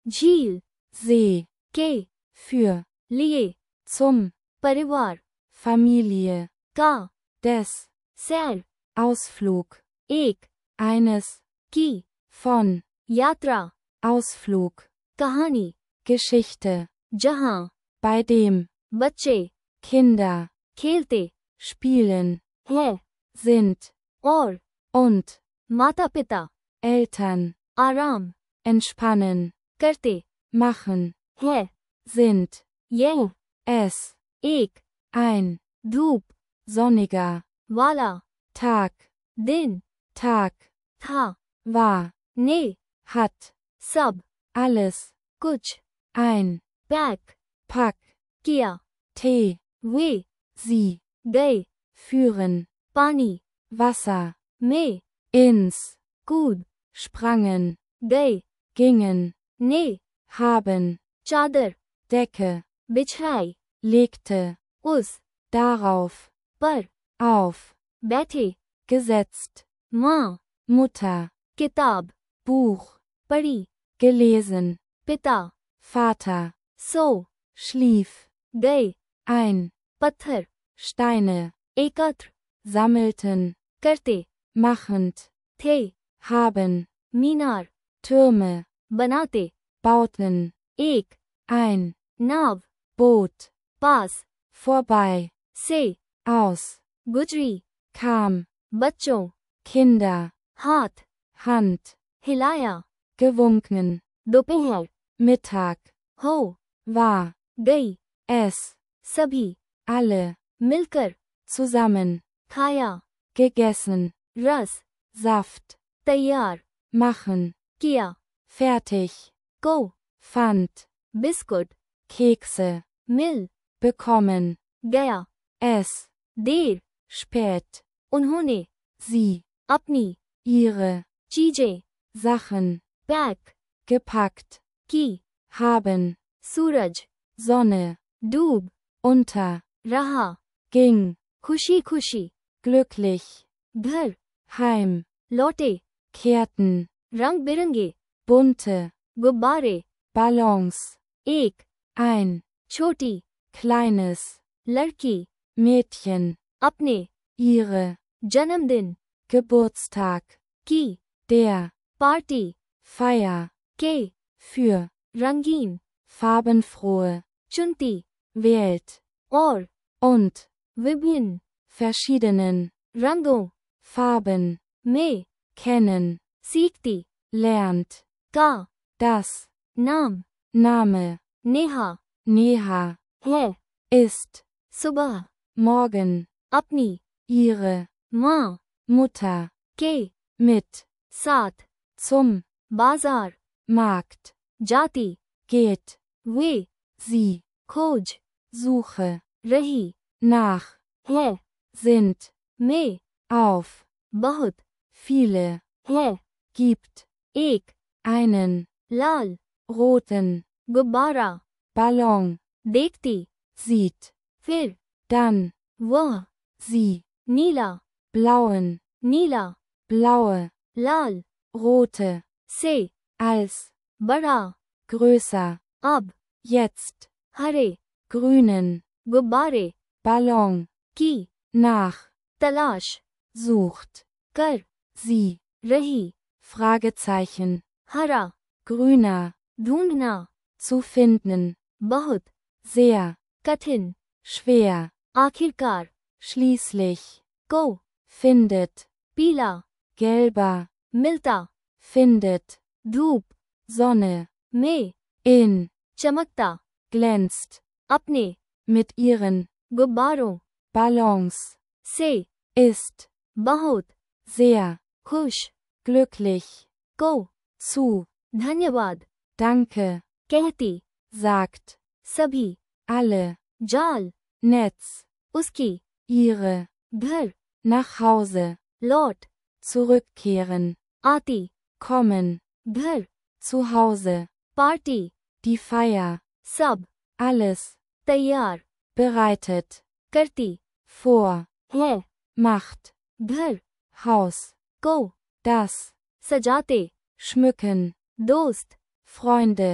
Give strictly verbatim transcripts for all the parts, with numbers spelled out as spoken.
झील, See, के, für, लिए, zum, परिवार, Familie, का, des, सैर, Ausflug, एक, eines, की, von, यात्रा, Ausflug, कहानी, Geschichte, जहां, bei dem, बच्चे, Kinder, खेलते, spielen, है, sind, और, und, माता पिता, Eltern, आराम, entspannen, करते, machen, है, sind, यह, es, एक, ein, धूप, sonniger, वाला, Tag, दिन, Tag, था, war, ने, hat, सब, alles, कुछ, ein, पैक, pack, किया, Tee, वे, sie, गए, führen, पानी, Wasser, में, ins, कूद, sprangen, गए, gingen, ने, haben, चादर, Decke, बिछाई, legte, उस, darauf, पर, auf, बैठे, gesetzt, माँ, Mutter, किताब, Buch, पढ़ी, gelesen, पिता, Vater, सो, schlief, गए, ein, पत्थर, Steine, एकत्र, sammelten, करते, machend, थे, haben, मीनार, Türme, बनाते, bauten, एक, ein, नाव, Boot, पास, vorbei, से, aus, गुजरी, kam, बच्चों, Kinder, हाथ, Hand, हिलाया, gewunken, दोपहर, Mittag, हो, war, गई, es, सभी, alle, मिलकर, zusammen, खाया, gegessen, रस, Saft, तैयार, machen, किया, fertig, को, fand, बिस्कुट, Kekse, मिल, bekommen, गया, es, देर, spät, उन्होंने, sie, अपनी, ihre, चीजें, Sachen, पैक, gepackt, की, haben, सूरज, Sonne, डूब, unter, रहा, ging, खुशी खुशी, glücklich, घर, heim, लौटे, kehrten, रंग बिरंगे, bunte, गुब्बारे, Ballons, एक, ein, छोटी, kleines, लड़की, Mädchen, अपने, ihre, जन्मदिन, Geburtstag, की, der, पार्टी, Feier, के, für, रंगीन, farbenfrohe, चुनती, wählt, और, und, विभिन्न, verschiedenen, रंगों, Farben, में, kennen, सीखती, lernt, का, das, नाम, Name, नेहा, Neha, है, ist, सुबह, morgen, अपनी, ihre, माँ, Mutter, के, mit, साथ, zum, बाजार, Markt, जाती, geht, वे, sie, खोज, suche, रही, nach, है, sind, में, auf, बहुत, viele, है, gibt, एक, einen, लाल, roten, गुब्बारा, Ballon, देखती, sieht, फिर, dann, वह, sie, नीला, blauen, नीला, blaue, लाल, rote, से, als, बड़ा, größer, अब, jetzt, हरे, grünen, गुब्बारे, Ballon, की, nach, तलाश, sucht, कर, sie, रही, Fragezeichen, हरा, grüner, ढूंढना, zu finden, बहुत, sehr, कठिन, schwer, आखिरकार, schließlich, को, findet, पीला, gelber, मिलता, findet, धूप, Sonne, में, in, चमकता, glänzt, अपने, mit ihren, गुब्बारों, Ballons, से, ist, बहुत, sehr, खुश, glücklich, को, zu, धन्यवाद, danke, कहती, sagt, सभी, alle, जाल, Netz, उसकी, ihre, घर, nach Hause, लौट, zurückkehren, आती, kommen, घर, zu Hause, party, die Feier, सब, alles, तैयार, bereitet, करती, vor, है, macht, घर, Haus, को, das, सजाते, schmücken, दोस्त, Freunde,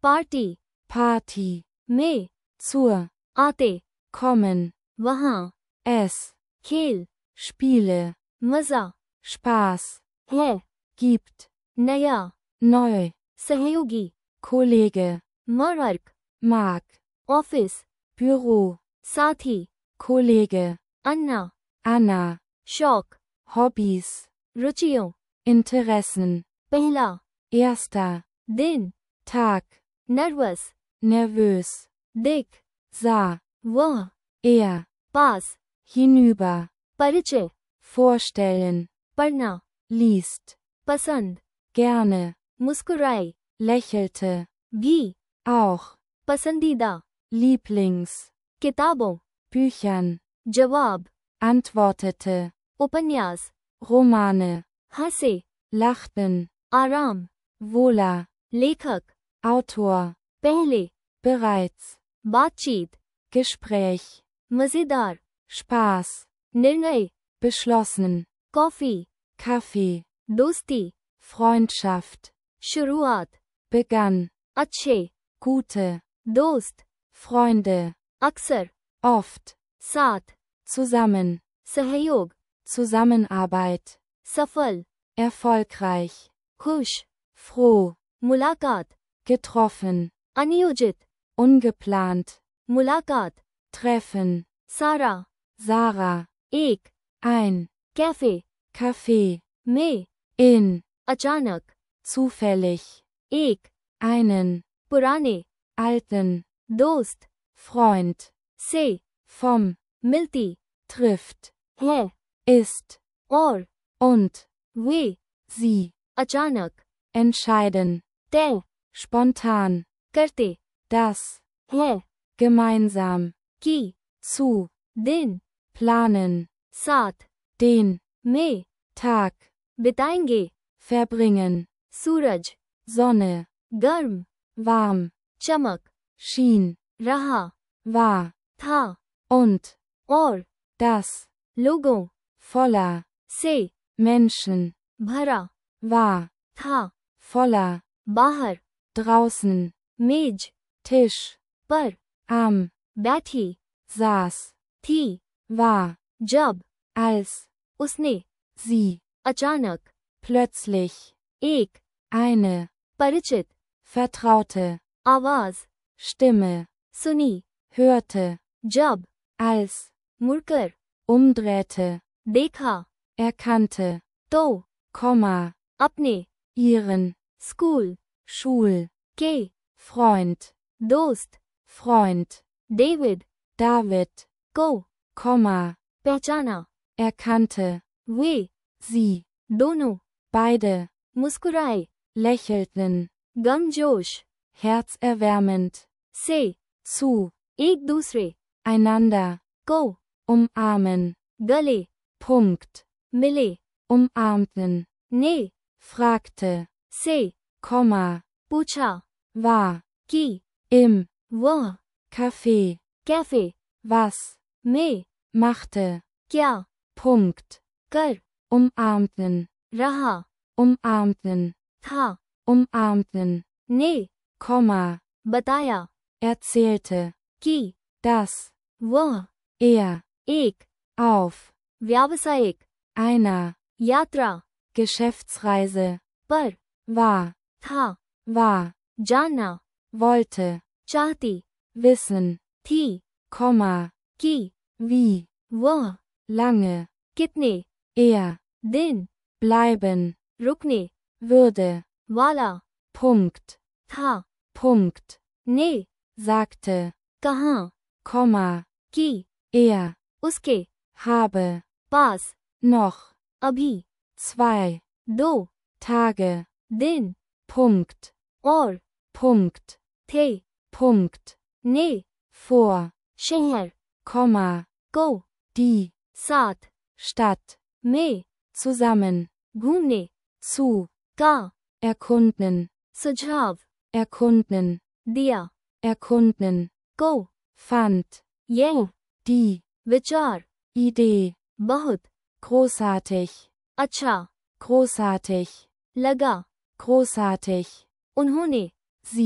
पार्टी Party, में zur, आते kommen, वहाँ es, खेल Spiele, मजा Spaß, है gibt, नया neu, सहयोगी Kollege, merc mag, office Büro, साथी Kollege, अन्ना Anna, शौक Hobbys, रुचियों Interessen, पहला erster, दिन Tag, नर्वस nervös, दिख sah, वह er, पास hinüber, परिचय vorstellen, पढ़ना liest, पसंद gerne, मुस्कुराए lächelte, भी auch, पसंदीदा Lieblings, किताबों Büchern, जवाब antwortete, उपन्यास Romane, हंसे lachten, आराम wohler, लेखक Autor, पहले bereits, बातचीत Gespräch, मजेदार Spaß, निर्णय beschlossen, कॉफी Kaffee, दोस्ती Freundschaft, शुरुआत begann, अच्छे gute, दोस्त Freunde, अक्सर oft, साथ zusammen, सहयोग Zusammenarbeit, सफल erfolgreich, खुश froh, मुलाकात getroffen, अनियोजित ungeplant, मुलाकात treffen, सारा Sarah, एक ein, कैफे Café, में in, अचानक zufällig, एक einen, पुराने alten, दोस्त Freund, से vom, मिलती trifft, है ist, और und, वे sie, अचानक entscheiden, तय spontan, करते das, है gemeinsam, कि zu, दिन planen, साथ den, में Tag, बिताएंगे verbringen, सूरज Sonne, गर्म warm, चमक schien, रहा war, था und, और das, लोगों voller, से Menschen, भरा war, था voller, बाहर draußen, मेज Tisch, पर am, बैठी saß, थी war, जब als, उसने sie, अचानक plötzlich, एक eine, परिचित vertraute, आवाज Stimme, सुनी hörte, जब als, मुड़कर umdrehte, देखा erkannte, तो Komma, अपने ihren, स्कूल Schul, के Freund, दोस्त Freund, डेविड David, को Komma, पहचाना erkannte, वे sie, दोनों beide, मुस्कुराए lächelten, गमजोश herzerwärmend, से zu, एक दूसरे einander, को umarmen, गले Punkt, मिले umarmten, ने fragte, से Komma, पूछा war, कि im, वह Café, कैफे was, में machte, क्या Punkt, कर umarmten, रहा umarmten, था umarmten, ने Komma, बताया erzählte, कि dass, वह er, एक auf, व्यावसायिक einer, यात्रा Geschäftsreise, पर war, था war, जानना wollte, चाहती wissen, थी Komma, कि wie, वह lange, कितने er, दिन bleiben, रुकने würde, वाला Punkt, था Punkt, ने sagte, कहाँ Komma, कि er, उसके habe, पास noch, अभी zwei, दो Tage, दिन Punkt, और Punkt, थे Punkt, ने vor, शहर Komma, को die, साथ Stadt, में zusammen, घूमने zu, का erkunden, सुझाव erkunden, दिया erkunden, को fand, यह die, विचार Idee, बहुत großartig, अच्छा großartig, लगा großartig, उन्होंने sie,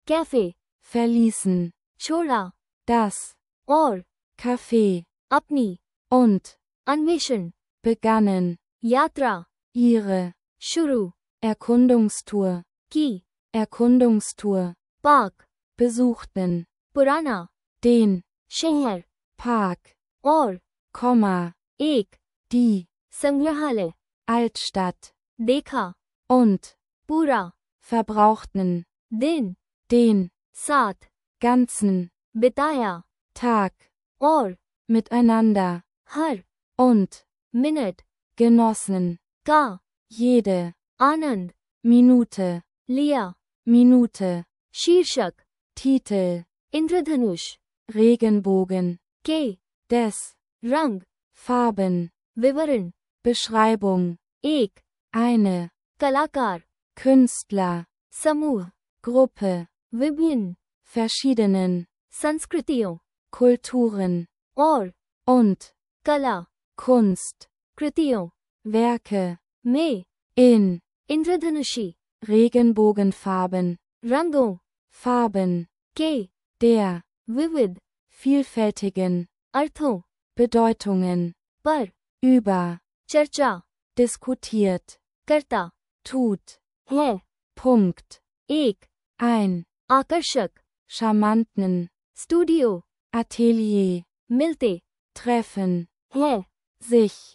कैफे, verließen, छोड़ा, das, और, Café, अपनी, und, अन्वेषण, begannen, यात्रा, ihre, शुरू, Erkundungstour, की, Erkundungstour, पार्क, besuchten, पुराना, den, शहर, Park, और, Komma, एक, die, संग्रहालय, Altstadt, देखा, und, पूरा, verbrauchten, दिन, den, साथ, ganzen, बिताया, Tag, और, miteinander, हर, und, मिनट, genossen, का, jede, आनंद, Minute, लिया, Minute, शीर्षक, Titel, इंद्रधनुष, Regenbogen, के, des, रंग, Farben, विवरण, Beschreibung, एक, eine, कलाकार, Künstler, समूह, Gruppe, विभिन्न, verschiedenen, संस्कृतियों, Kulturen, और, und, कला, Kunst, कृतियों, Werke, में, in, इंद्रधनुषी, Regenbogenfarben, रंगों, Farben, के, der, विविध, vielfältigen, अर्थों, Bedeutungen, पर, über, चर्चा, diskutiert, करता, tut, है, Punkt, एक, ein, आकर्षक, charmanten, स्टूडियो, Atelier, मिलते, treffen, है, sich,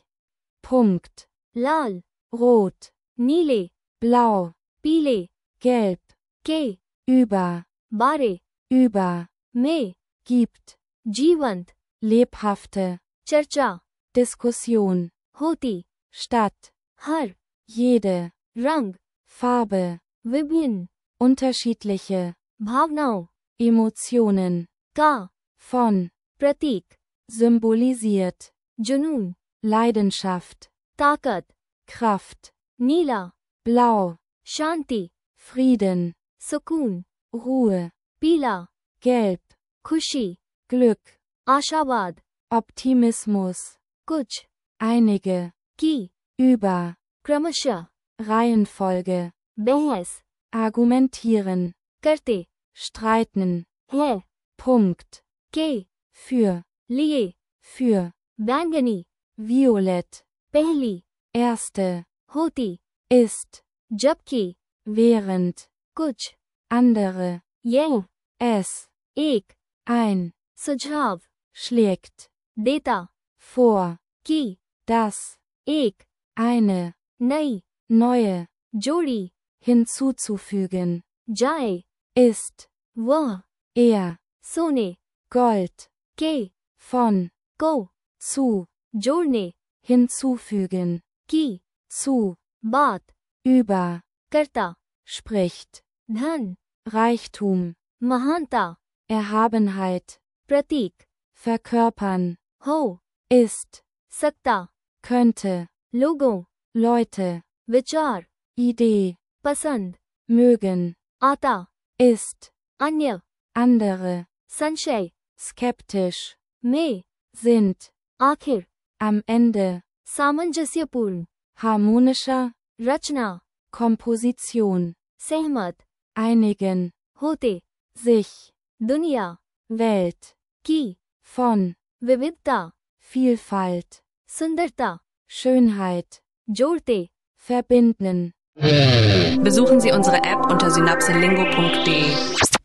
Punkt, लाल, rot, नीले, blau, पीले, gelb, के, über, बारे, über, में, gibt, जीवंत, lebhafte, चर्चा, Diskussion, होती, statt, हर, jede, रंग, Farbe, विभिन्न, unterschiedliche, भावनाओं, Emotionen, का, von, प्रतीक, symbolisiert, जुनून, Leidenschaft, ताकत, Kraft, नीला, blau, शांति, Frieden, सुकून, Ruhe, पीला, gelb, खुशी, Glück, आशावाद, Optimismus, कुछ, einige, की, über, क्रमशः, Reihenfolge, बहस, argumentieren, करते, streiten, है, Punkt, के, für, लिए, für, बैंगनी, violett, पहली, erste, होती, ist, जबकि, während, कुछ, andere, यह, es, एक, ein, सुझाव, schlägt, देता, vor, की, das, एक, eine, नई, neue, जोड़ी, hinzuzufügen, जाए, ist, वह, er, सोने, Gold, के, von, को, zu, जोड़ने, hinzufügen, की, zu, बात, über, करता, spricht, धन, Reichtum, महानता, Erhabenheit, प्रतीक, verkörpern, हो, ist, सकता, könnte, लोगों, Leute, विचार, Idee, पसंद, mögen, आता, ist, अन्य, andere, संशय, skeptisch, में, sind, आखिर, am Ende, सामंजस्यपूर्ण, harmonischer, रचना, Komposition, सहमत, einigen, होते, sich, दुनिया, Welt, की, von, विविधता, Vielfalt, सुंदरता, Schönheit, जोड़ते, verbinden. Besuchen Sie unsere App unter synapselingo punkt de.